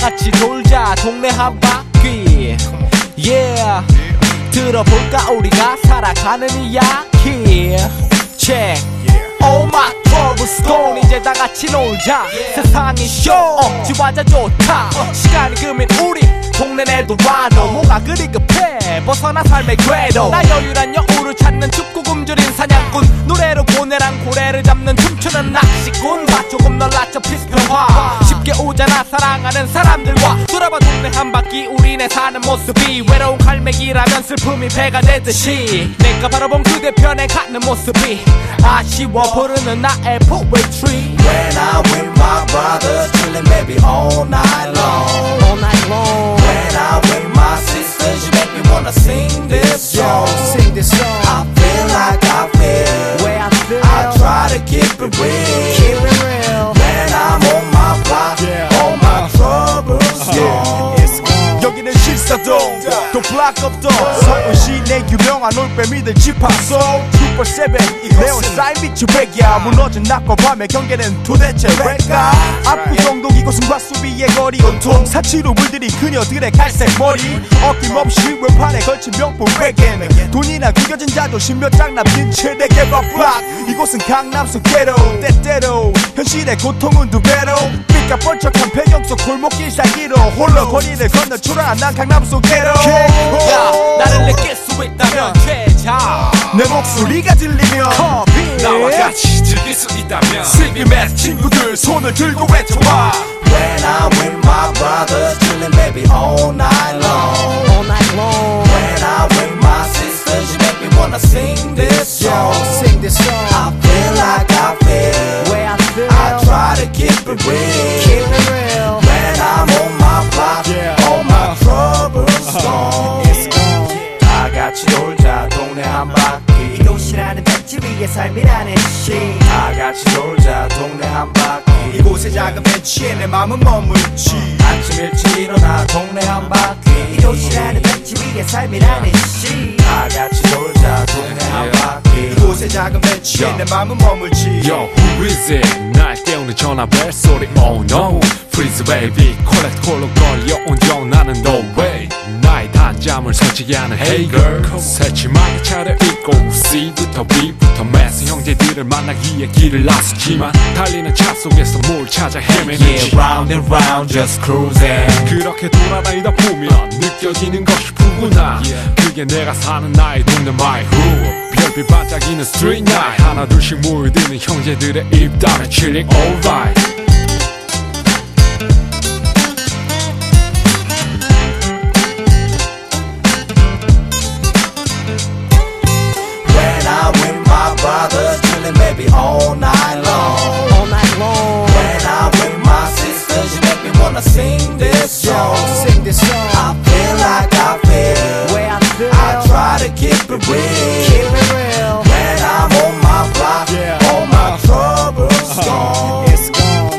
같이 돌자 동네 한 바퀴. Yeah, 들어볼까 우리가 살아가는 이야기. Check. Oh my troublestone. 이제 다 같이 놀자. 세상이 쇼 억지와자 좋다. 시간이 금인 우리 동네 에도라도 뭐가 그리 급해 벗어나 삶의 궤도. 나 여유란 여우를 찾는 춥고 굶주린 사냥꾼. 노래로 고뇌랑 고래를 잡는 춤추는 낚시꾼. 다 조금 놀라쳐 피스평화. 쉽게 오잖아 사랑하는 사람들과. 돌아봐 동네 한 바퀴 우리네 사는 모습이 외로운 갈매기라면 슬픔이 배가 되듯이 내가 바라본 그대 편에 가는 모습이 아쉬워 부르는 나의 poetry. When I'm with my brothers chillin' baby all night long. All night long. When I'm with my sisters you make me wanna sing this song. Sing this song. I feel like I feel. Where I feel. I try to keep it real. Keep it real. When I'm on my block, all my troubles gone. 여기는 실사동 또 블락업동 서울시내 유명한 올빼미들 집합소 슈퍼세븐 네온 사인 비치 백이야. 무너진 낮과 밤의 경계는 도대체 왜일까? 압구정동 이곳은 과수비의 거리 온통 사치로 물들인 그녀들의 갈색 머리. 어김없이 외판에 걸친 명품 베개는 돈이나 구겨진 자존심 몇 장 남긴 최대 개밥 블락. 이곳은 강남 속 게로 때때로 현실의 고통은 두 배로. 삐까 뻔쩍한 배경 속 골목길 사이로 홀로 거리를 건너 초라한 난 강남 속 게로. 야, 나를 느낄 수 있다면 최자. 내 목소리가 들리면 커피. 나와 같이 즐길 수 있다면 스리메스 친구들 손을 들고 외쳐봐. When I'm with my brothers chillin' baby all night long. All night long. When I'm with my sisters you make me wanna sing this song. Sing this song. I feel like I feel. Where I feel. I try to keep it real. Keep it real. When I'm on my block, all my troubles gone. 다 같이 놀자 동네 한 바퀴. 이 도시라는 벤치 위에 삶이라는 시. 다 같이 놀자 동네 한 바퀴. 이곳에 작은 벤치에 내 맘은 머물지. 아침 일찍 일어나 동네 한 바퀴. 이 도시라는 벤치 위에 삶이라는 시. 다 같이 놀자 동네 한 바퀴. 이곳에 작은 벤치에 내 맘은 머물지. Yo, who is it? 날 깨우는 전화 벨소리. Oh no, freeze baby. 콜렉콜로 걸려온 전화는 no way. 나의 단잠을 설치게 하는 hey girl. 새침하게 차려입고 C부터 B부터 매스 형제들을 만나기에 길을 나섰지만 달리는 차 속에서 뭘 찾아 헤매는지. Yeah, round and round just cruising. 그렇게 돌아다니다 보면 느껴지는 것이 푸구나. 그게 내가 사는 나의 동네 my hood. 별빛 반짝이는 street night. 하나 둘씩 모여드는 형제들의 입담에 chilling alright. Brothers chillin' baby all night long. All night long. When I'm with my sisters you make me wanna sing this song. Sing this song. I feel like I feel. Where I feel. I try to keep it real. Keep it real. When I'm on my block, all my troubles gone. It's gone.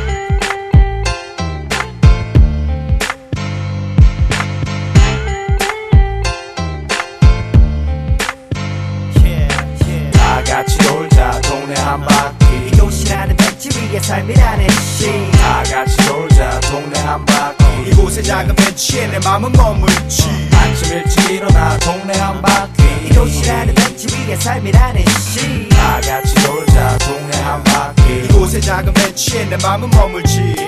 다 같이 놀자 동네 한 바퀴. 이 도시라는 벤치 위에 삶이라는 시. 다 같이 놀자 동네 한 바퀴. 이곳에 작은 벤치에 내 맘은 머물지. 아침 일찍 일어나 동네 한 바퀴. 이 도시라는 벤치 위에 삶이라는 시. 다 같이 놀자 동네 한 바퀴. 이곳에 작은 벤치에 내 맘은 머물지.